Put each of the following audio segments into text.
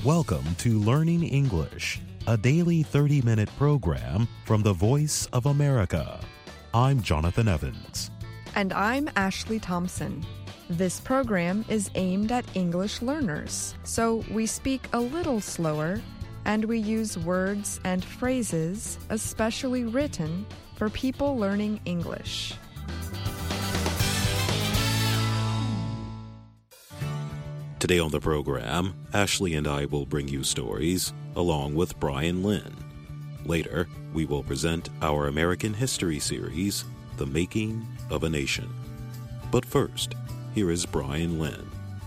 Welcome to Learning English, a daily 30-minute program from the Voice of America. I'm Jonathan Evans. And I'm Ashley Thompson. This program is aimed at English learners, so we speak a little slower and we use words and phrases especially written for people learning English. Today on the program, Ashley and I will bring you stories along with Brian Lynn. Later, we will present our American history series, The Making of a Nation. But first, here is Brian Lynn.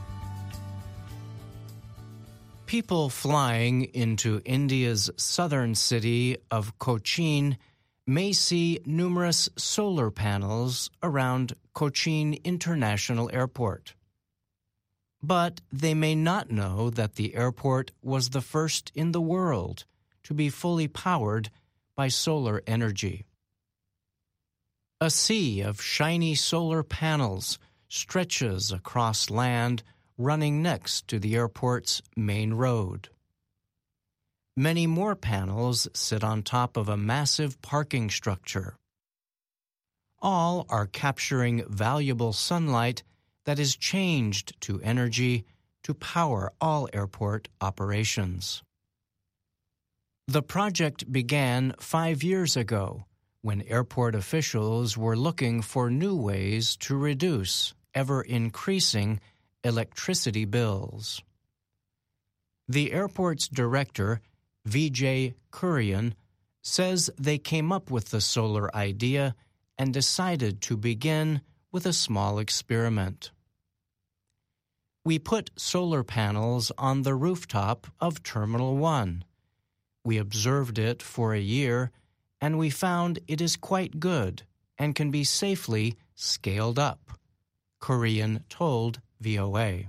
People flying into India's southern city of Cochin may see numerous solar panels around Cochin International Airport. But they may not know that the airport was the first in the world to be fully powered by solar energy. A sea of shiny solar panels stretches across land running next to the airport's main road. Many more panels sit on top of a massive parking structure. All are capturing valuable sunlight that is changed to energy to power all airport operations. The project began 5 years ago when airport officials were looking for new ways to reduce ever-increasing electricity bills. The airport's director, Vijay Kurian, says they came up with the solar idea and decided to begin with a small experiment. We put solar panels on the rooftop of Terminal 1. We observed it for a year, and we found it is quite good and can be safely scaled up, Kurian told VOA.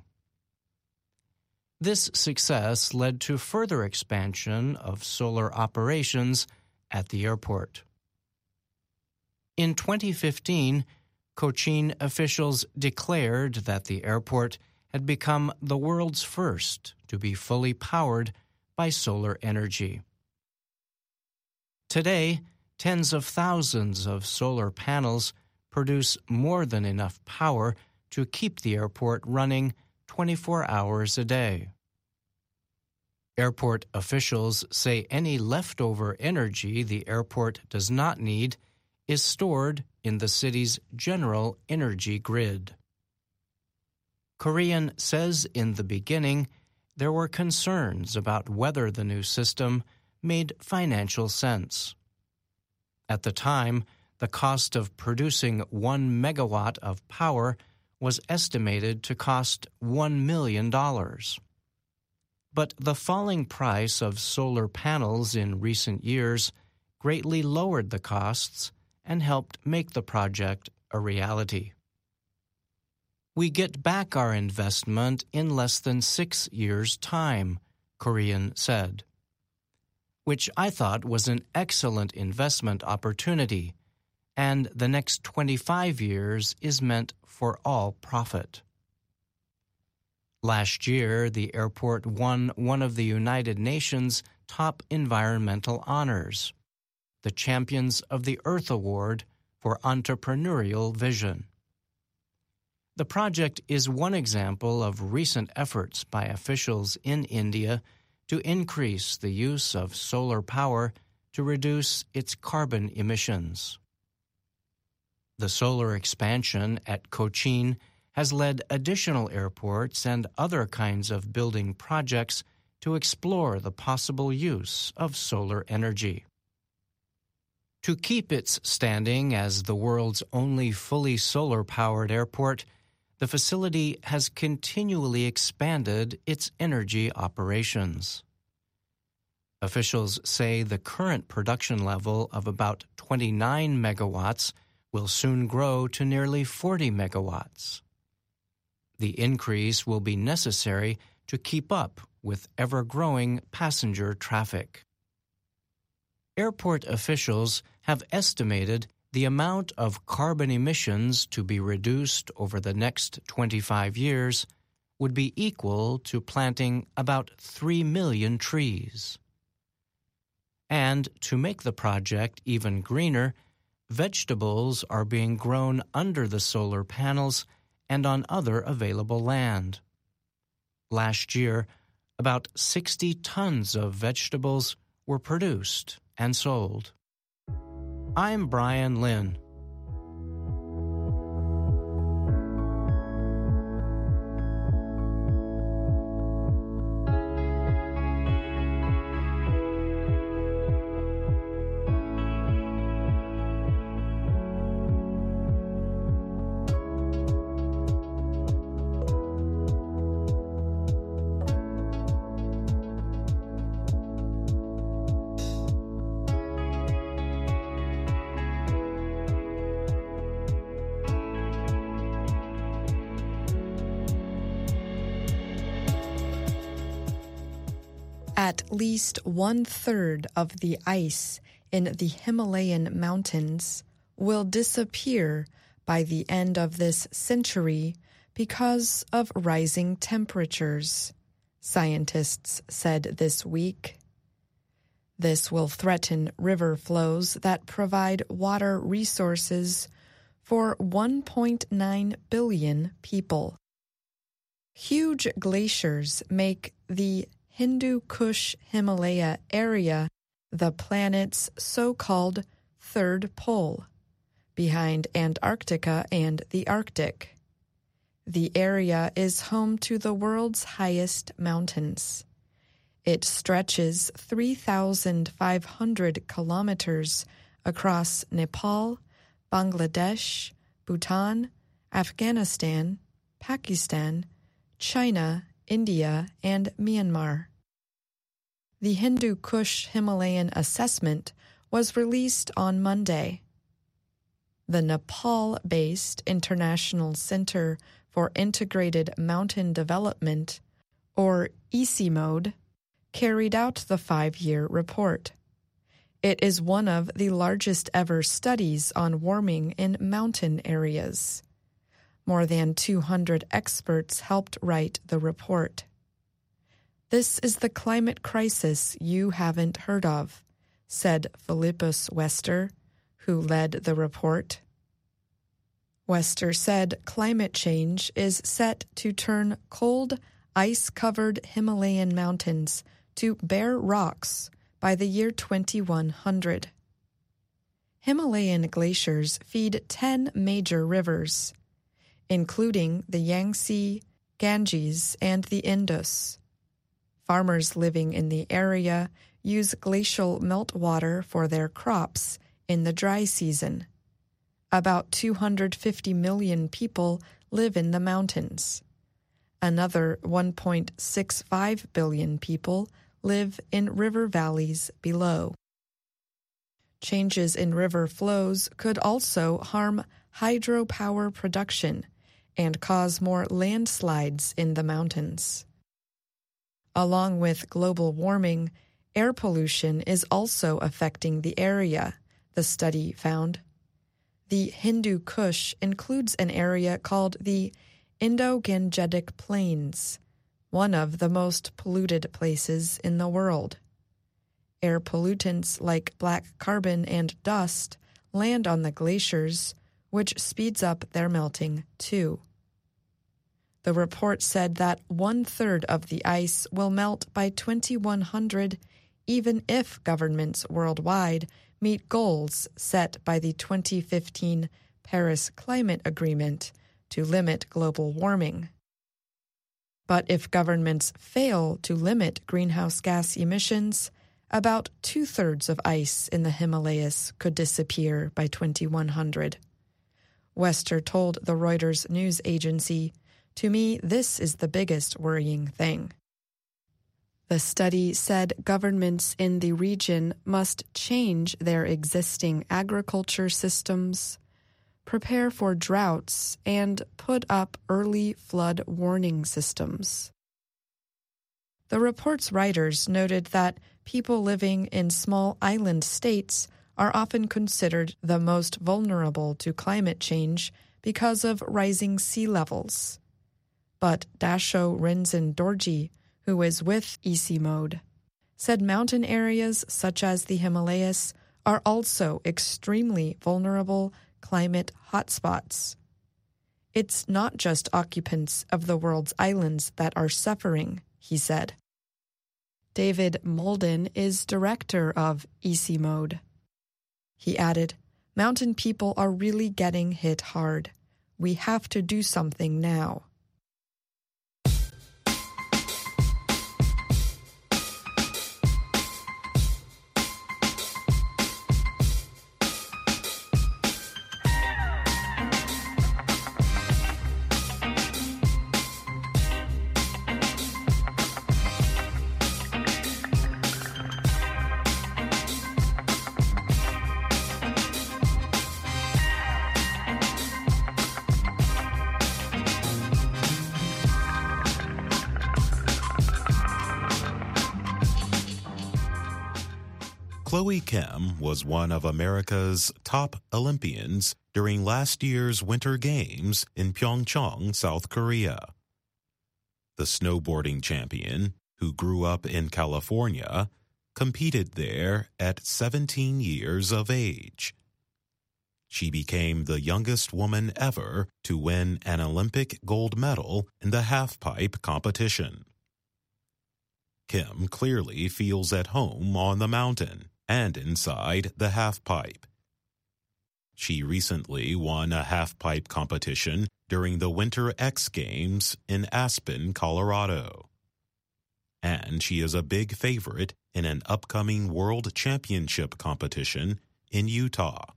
This success led to further expansion of solar operations at the airport. In 2015, Cochin officials declared that the airport had become the world's first to be fully powered by solar energy. Today, tens of thousands of solar panels produce more than enough power to keep the airport running 24 hours a day. Airport officials say any leftover energy the airport does not need is stored in the city's general energy grid. Kurian says in the beginning there were concerns about whether the new system made financial sense. At the time, the cost of producing 1 megawatt of power was estimated to cost $1 million. But the falling price of solar panels in recent years greatly lowered the costs and helped make the project a reality. We get back our investment in less than 6 years' time, Kurian said, which I thought was an excellent investment opportunity, and the next 25 years is meant for all profit. Last year, the airport won one of the United Nations' top environmental honors, the Champions of the Earth Award for Entrepreneurial Vision. The project is one example of recent efforts by officials in India to increase the use of solar power to reduce its carbon emissions. The solar expansion at Cochin has led additional airports and other kinds of building projects to explore the possible use of solar energy. To keep its standing as the world's only fully solar-powered airport, the facility has continually expanded its energy operations. Officials say the current production level of about 29 megawatts will soon grow to nearly 40 megawatts. The increase will be necessary to keep up with ever-growing passenger traffic. Airport officials have estimated the amount of carbon emissions to be reduced over the next 25 years would be equal to planting about 3 million trees. And to make the project even greener, vegetables are being grown under the solar panels and on other available land. Last year, about 60 tons of vegetables were produced and sold. I'm Brian Lynn. At least 1/3 of the ice in the Himalayan mountains will disappear by the end of this century because of rising temperatures, scientists said this week. This will threaten river flows that provide water resources for 1.9 billion people. Huge glaciers make the Hindu Kush Himalaya area the planet's so-called third pole, behind Antarctica and the Arctic. The area is home to the world's highest mountains. It stretches 3,500 kilometers across Nepal, Bangladesh, Bhutan, Afghanistan, Pakistan, China, India, and Myanmar. The Hindu Kush Himalayan Assessment was released on Monday. The Nepal-based International Center for Integrated Mountain Development, or ICIMOD, carried out the 5-year report. It is one of the largest ever studies on warming in mountain areas. More than 200 experts helped write the report. "This is the climate crisis you haven't heard of," said Philippus Wester, who led the report. Wester said climate change is set to turn cold, ice-covered Himalayan mountains to bare rocks by the year 2100. Himalayan glaciers feed 10 major rivers, including the Yangtze, Ganges, and the Indus. Farmers living in the area use glacial meltwater for their crops in the dry season. About 250 million people live in the mountains. Another 1.65 billion people live in river valleys below. Changes in river flows could also harm hydropower production and cause more landslides in the mountains. Along with global warming, air pollution is also affecting the area, the study found. The Hindu Kush includes an area called the Indo-Gangetic Plains, one of the most polluted places in the world. Air pollutants like black carbon and dust land on the glaciers, which speeds up their melting too. The report said that 1/3 of the ice will melt by 2100, even if governments worldwide meet goals set by the 2015 Paris Climate Agreement to limit global warming. But if governments fail to limit greenhouse gas emissions, about 2/3 of ice in the Himalayas could disappear by 2100. Wester told the Reuters news agency, "To me, this is the biggest worrying thing." The study said governments in the region must change their existing agriculture systems, prepare for droughts, and put up early flood warning systems. The report's writers noted that people living in small island states are often considered the most vulnerable to climate change because of rising sea levels. But Dasho Rinzin Dorji, who is with Easy Mode, said mountain areas such as the Himalayas are also extremely vulnerable climate hotspots. It's not just occupants of the world's islands that are suffering, he said. David Molden is director of Easy Mode. He added, "Mountain people are really getting hit hard. We have to do something now." Chloe Kim was one of America's top Olympians during last year's Winter Games in Pyeongchang, South Korea. The snowboarding champion, who grew up in California, competed there at 17 years of age. She became the youngest woman ever to win an Olympic gold medal in the halfpipe competition. Kim clearly feels at home on the mountain and inside the halfpipe. She recently won a halfpipe competition during the Winter X Games in Aspen, Colorado. And she is a big favorite in an upcoming World Championship competition in Utah.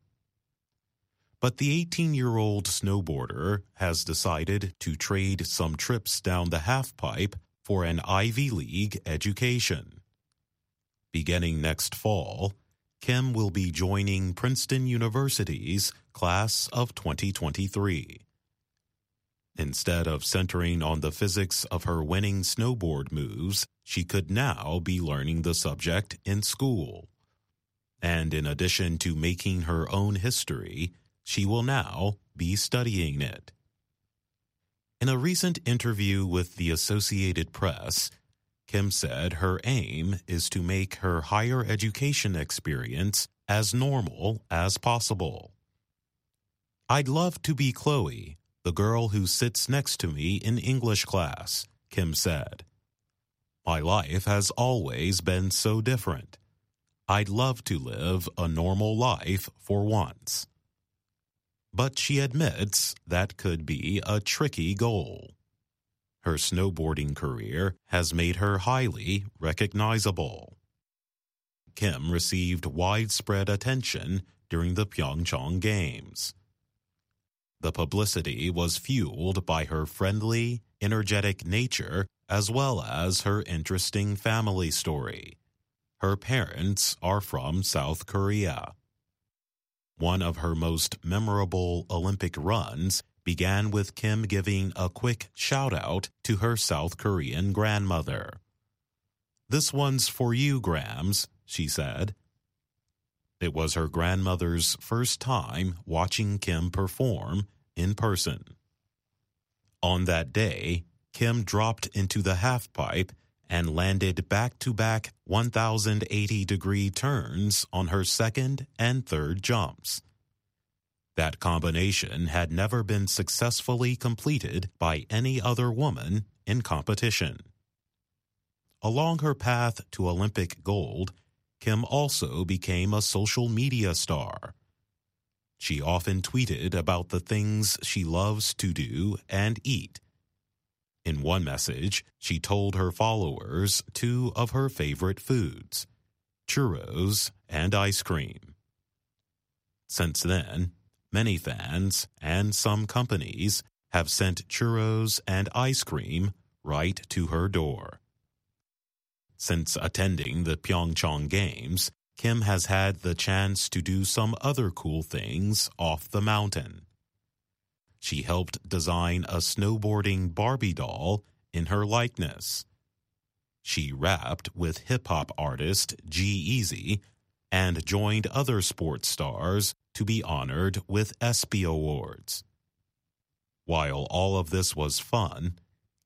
But the 18-year-old snowboarder has decided to trade some trips down the halfpipe for an Ivy League education. Beginning next fall, Kim will be joining Princeton University's class of 2023. Instead of centering on the physics of her winning snowboard moves, she could now be learning the subject in school. And in addition to making her own history, she will now be studying it. In a recent interview with the Associated Press, Kim said her aim is to make her higher education experience as normal as possible. "I'd love to be Chloe, the girl who sits next to me in English class," Kim said. "My life has always been so different. I'd love to live a normal life for once." But she admits that could be a tricky goal. Her snowboarding career has made her highly recognizable. Kim received widespread attention during the Pyeongchang Games. The publicity was fueled by her friendly, energetic nature as well as her interesting family story. Her parents are from South Korea. One of her most memorable Olympic runs began with Kim giving a quick shout-out to her South Korean grandmother. "This one's for you, Grams," she said. It was her grandmother's first time watching Kim perform in person. On that day, Kim dropped into the halfpipe and landed back-to-back 1,080-degree turns on her second and third jumps. That combination had never been successfully completed by any other woman in competition. Along her path to Olympic gold, Kim also became a social media star. She often tweeted about the things she loves to do and eat. In one message, she told her followers two of her favorite foods, churros and ice cream. Since then, many fans and some companies have sent churros and ice cream right to her door. Since attending the Pyeongchang Games, Kim has had the chance to do some other cool things off the mountain. She helped design a snowboarding Barbie doll in her likeness. She rapped with hip-hop artist G-Eazy and joined other sports stars to be honored with ESPY Awards. While all of this was fun,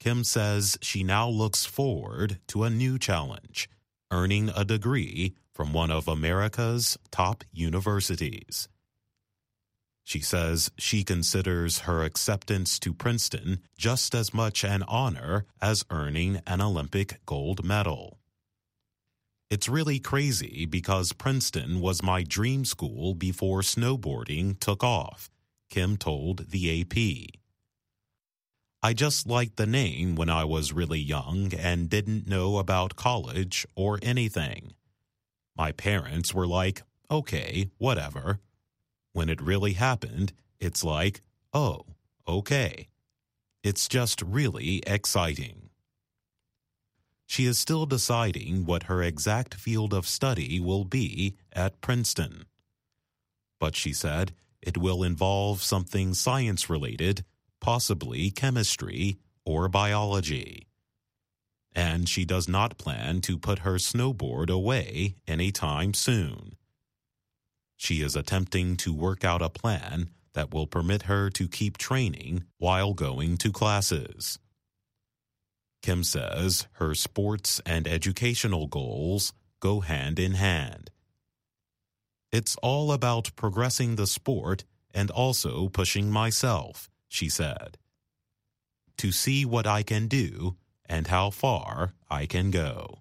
Kim says she now looks forward to a new challenge, earning a degree from one of America's top universities. She says she considers her acceptance to Princeton just as much an honor as earning an Olympic gold medal. It's really crazy because Princeton was my dream school before snowboarding took off, Kim told the AP. I just liked the name when I was really young and didn't know about college or anything. My parents were like, okay, whatever. When it really happened, it's like, oh, okay. It's just really exciting. She is still deciding what her exact field of study will be at Princeton. But she said it will involve something science-related, possibly chemistry or biology. And she does not plan to put her snowboard away anytime soon. She is attempting to work out a plan that will permit her to keep training while going to classes. Kim says her sports and educational goals go hand in hand. It's all about progressing the sport and also pushing myself, she said, to see what I can do and how far I can go.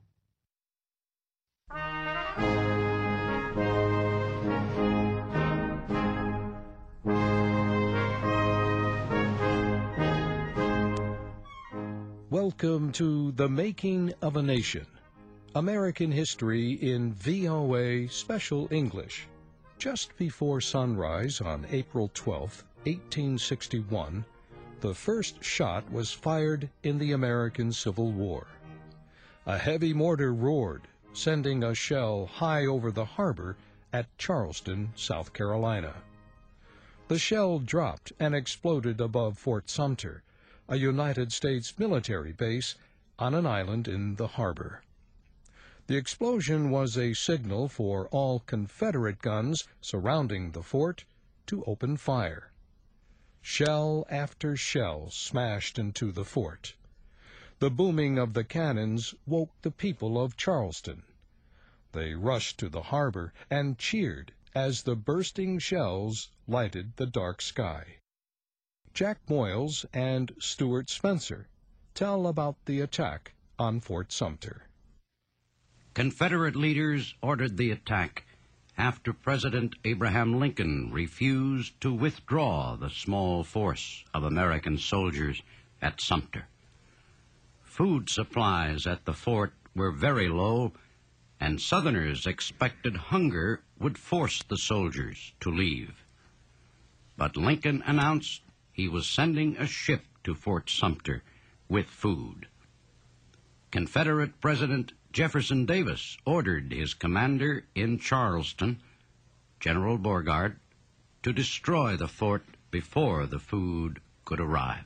Welcome to The Making of a Nation, American History in VOA Special English. Just before sunrise on April 12, 1861, the first shot was fired in the American Civil War. A heavy mortar roared, sending a shell high over the harbor at Charleston, South Carolina. The shell dropped and exploded above Fort Sumter, a United States military base on an island in the harbor. The explosion was a signal for all Confederate guns surrounding the fort to open fire. Shell after shell smashed into the fort. The booming of the cannons woke the people of Charleston. They rushed to the harbor and cheered as the bursting shells lighted the dark sky. Jack Moyles and Stuart Spencer tell about the attack on Fort Sumter. Confederate leaders ordered the attack after President Abraham Lincoln refused to withdraw the small force of American soldiers at Sumter. Food supplies at the fort were very low, and Southerners expected hunger would force the soldiers to leave. But Lincoln announced he was sending a ship to Fort Sumter with food. Confederate President Jefferson Davis ordered his commander in Charleston, General Beauregard, to destroy the fort before the food could arrive.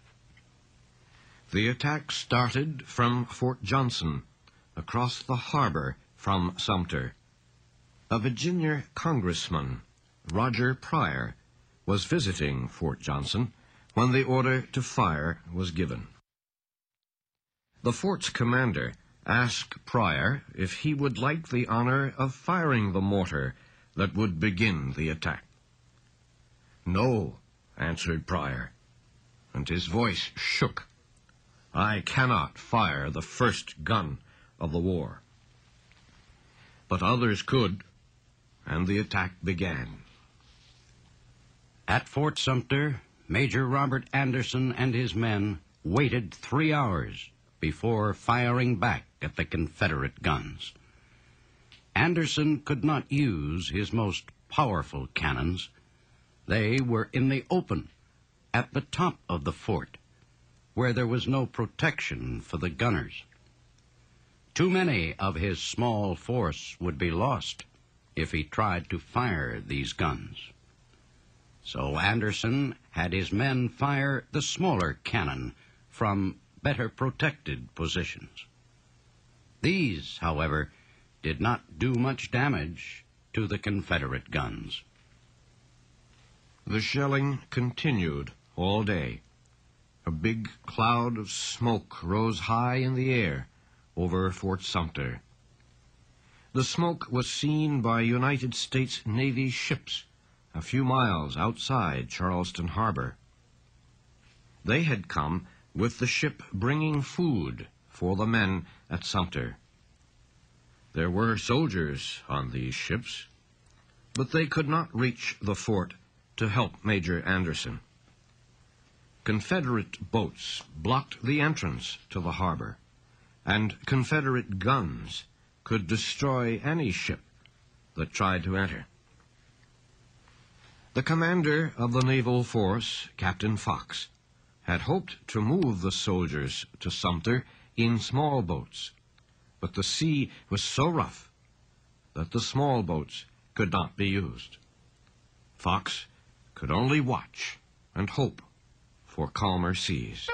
The attack started from Fort Johnson, across the harbor from Sumter. A Virginia congressman, Roger Pryor, was visiting Fort Johnson when the order to fire was given. The fort's commander asked Pryor if he would like the honor of firing the mortar that would begin the attack. "No," answered Pryor, and his voice shook. "I cannot fire the first gun of the war." But others could, and the attack began. At Fort Sumter, Major Robert Anderson and his men waited 3 hours before firing back at the Confederate guns. Anderson could not use his most powerful cannons. They were in the open, at the top of the fort, where there was no protection for the gunners. Too many of his small force would be lost if he tried to fire these guns. So Anderson had his men fire the smaller cannon from better protected positions. These, however, did not do much damage to the Confederate guns. The shelling continued all day. A big cloud of smoke rose high in the air over Fort Sumter. The smoke was seen by United States Navy ships a few miles outside Charleston Harbor. They had come with the ship bringing food for the men at Sumter. There were soldiers on these ships, but they could not reach the fort to help Major Anderson. Confederate boats blocked the entrance to the harbor, and Confederate guns could destroy any ship that tried to enter. The commander of the naval force, Captain Fox, had hoped to move the soldiers to Sumter in small boats, but the sea was so rough that the small boats could not be used. Fox could only watch and hope for calmer seas.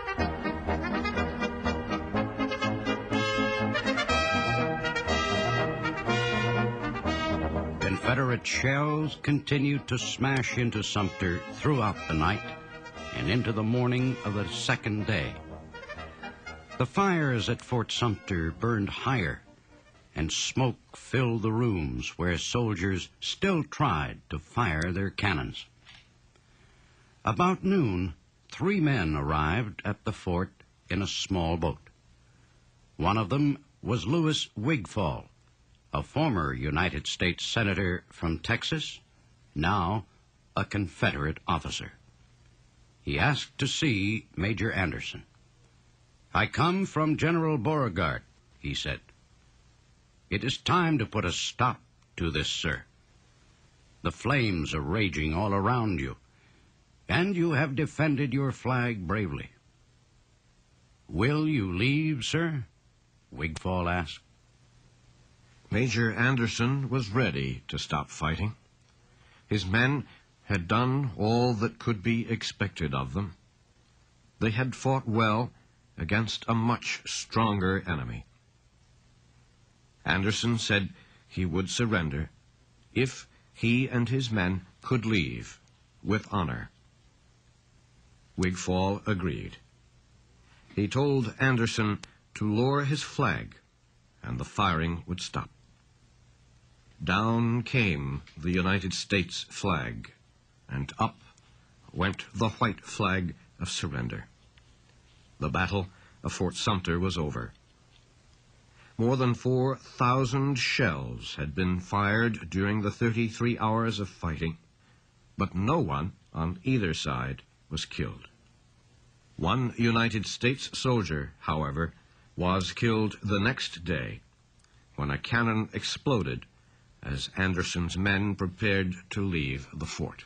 Confederate shells continued to smash into Sumter throughout the night and into the morning of the second day. The fires at Fort Sumter burned higher, and smoke filled the rooms where soldiers still tried to fire their cannons. About noon, 3 men arrived at the fort in a small boat. One of them was Louis Wigfall, a former United States Senator from Texas, now a Confederate officer. He asked to see Major Anderson. "I come from General Beauregard," he said. "It is time to put a stop to this, sir. The flames are raging all around you, and you have defended your flag bravely." "Will you leave, sir?" Wigfall asked. Major Anderson was ready to stop fighting. His men had done all that could be expected of them. They had fought well against a much stronger enemy. Anderson said he would surrender if he and his men could leave with honor. Wigfall agreed. He told Anderson to lower his flag, and the firing would stop. Down came the United States flag, and up went the white flag of surrender. The Battle of Fort Sumter was over. More than 4,000 shells had been fired during the 33 hours of fighting, but no one on either side was killed. One United States soldier, however, was killed the next day when a cannon exploded as Anderson's men prepared to leave the fort.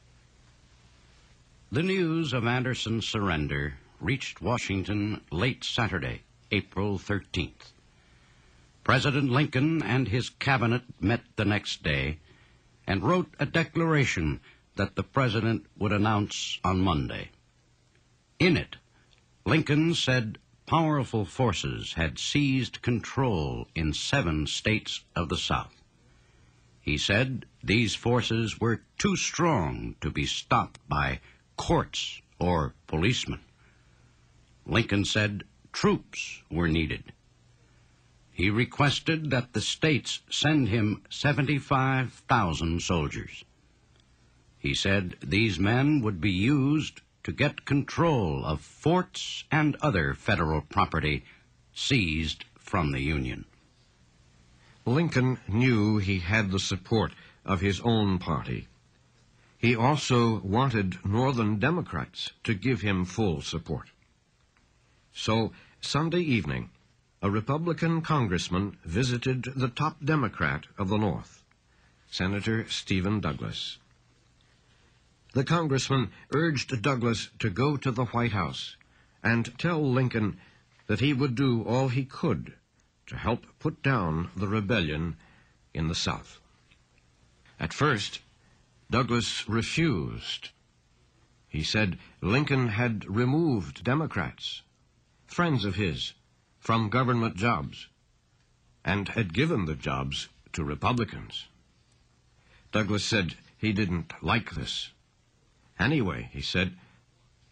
The news of Anderson's surrender reached Washington late Saturday, April 13th. President Lincoln and his cabinet met the next day and wrote a declaration that the president would announce on Monday. In it, Lincoln said powerful forces had seized control in 7 states of the South. He said these forces were too strong to be stopped by courts or policemen. Lincoln said troops were needed. He requested that the states send him 75,000 soldiers. He said these men would be used to get control of forts and other federal property seized from the Union. Lincoln knew he had the support of his own party. He also wanted Northern Democrats to give him full support. So, Sunday evening, a Republican congressman visited the top Democrat of the North, Senator Stephen Douglas. The congressman urged Douglas to go to the White House and tell Lincoln that he would do all he could to help put down the rebellion in the South. At first, Douglas refused. He said Lincoln had removed Democrats, friends of his, from government jobs, and had given the jobs to Republicans. Douglas said he didn't like this. Anyway, he said,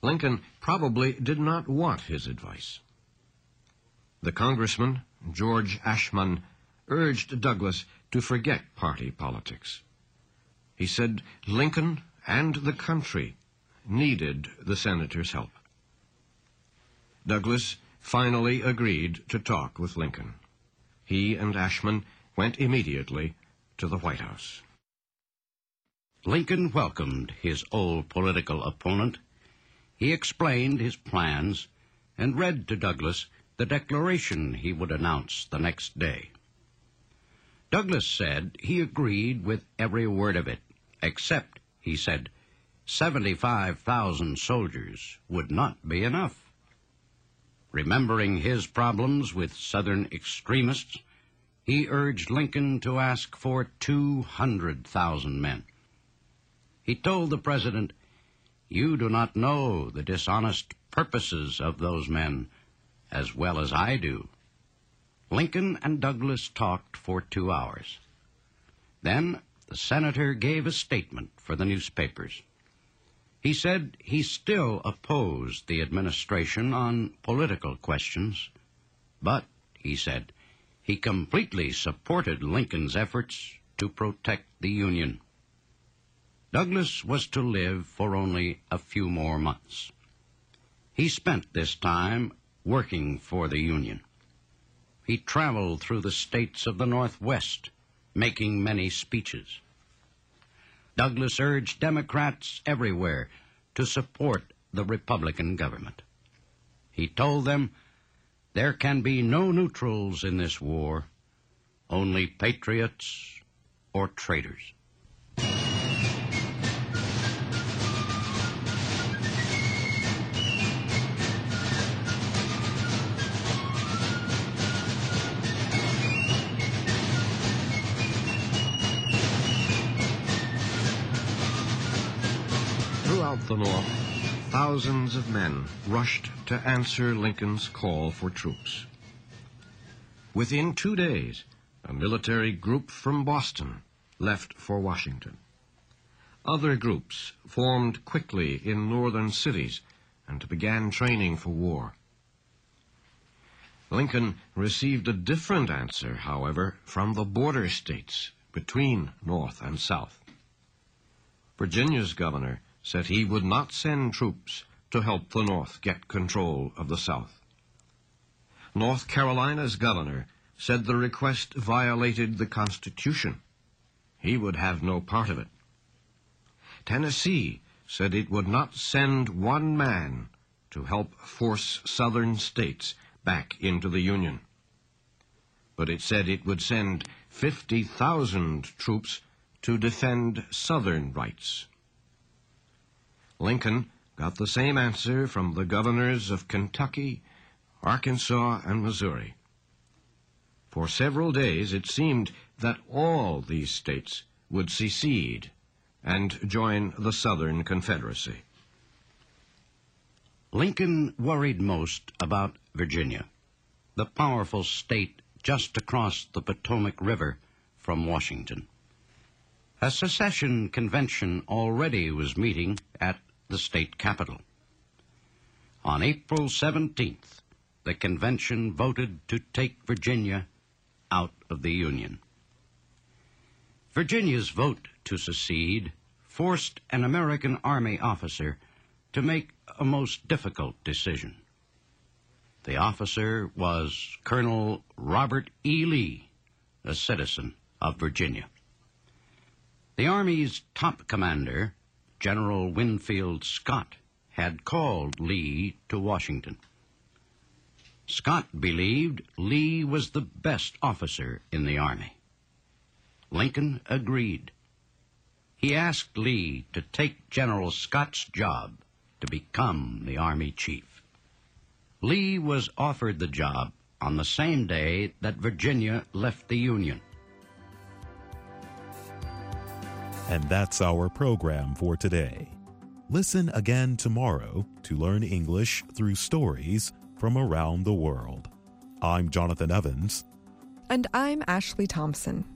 Lincoln probably did not want his advice. The congressman, George Ashmun, urged Douglas to forget party politics. He said Lincoln and the country needed the senator's help. Douglas finally agreed to talk with Lincoln. He and Ashmun went immediately to the White House. Lincoln welcomed his old political opponent. He explained his plans and read to Douglas the declaration he would announce the next day. Douglas said he agreed with every word of it, except, he said, 75,000 soldiers would not be enough. Remembering his problems with Southern extremists, he urged Lincoln to ask for 200,000 men. He told the president, "You do not know the dishonest purposes of those men as well as I do." Lincoln and Douglas talked for 2 hours. Then the senator gave a statement for the newspapers. He said he still opposed the administration on political questions, but, he said, he completely supported Lincoln's efforts to protect the Union. Douglas was to live for only a few more months. He spent this time working for the Union. He traveled through the states of the Northwest, making many speeches. Douglas urged Democrats everywhere to support the Republican government. He told them, "There can be no neutrals in this war, only patriots or traitors." Throughout the North, thousands of men rushed to answer Lincoln's call for troops. Within 2 days, a military group from Boston left for Washington. Other groups formed quickly in northern cities and began training for war. Lincoln received a different answer, however, from the border states between North and South. Virginia's governor said he would not send troops to help the North get control of the South. North Carolina's governor said the request violated the Constitution. He would have no part of it. Tennessee said it would not send one man to help force southern states back into the Union. But it said it would send 50,000 troops to defend southern rights. Lincoln got the same answer from the governors of Kentucky, Arkansas, and Missouri. For several days it seemed that all these states would secede and join the Southern Confederacy. Lincoln worried most about Virginia, the powerful state just across the Potomac River from Washington. A secession convention already was meeting at the state capitol. On April 17th, the convention voted to take Virginia out of the Union. Virginia's vote to secede forced an American Army officer to make a most difficult decision. The officer was Colonel Robert E. Lee, a citizen of Virginia. The Army's top commander, General Winfield Scott, had called Lee to Washington. Scott believed Lee was the best officer in the Army. Lincoln agreed. He asked Lee to take General Scott's job to become the Army chief. Lee was offered the job on the same day that Virginia left the Union. And that's our program for today. Listen again tomorrow to learn English through stories from around the world. I'm Jonathan Evans. And I'm Ashley Thompson.